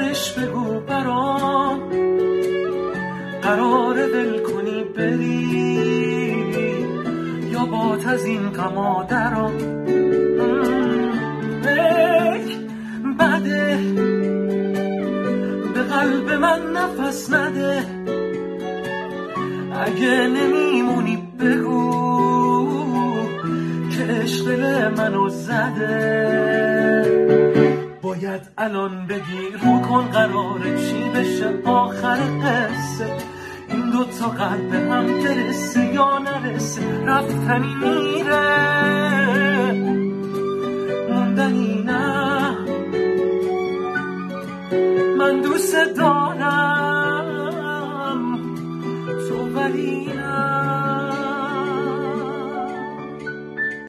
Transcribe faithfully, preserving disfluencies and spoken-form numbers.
راستش بگو برام، قرار دل کنی بری یا بات از این غما درام. فکر بده به قلب من نفس نده، اگه نمیمونی بگو که عشق دل منو زده. باید الان بگی رو کن قراره چی بشه آخر قصه، این دوتا قلب هم برسه یا نرسه رفتنی میره.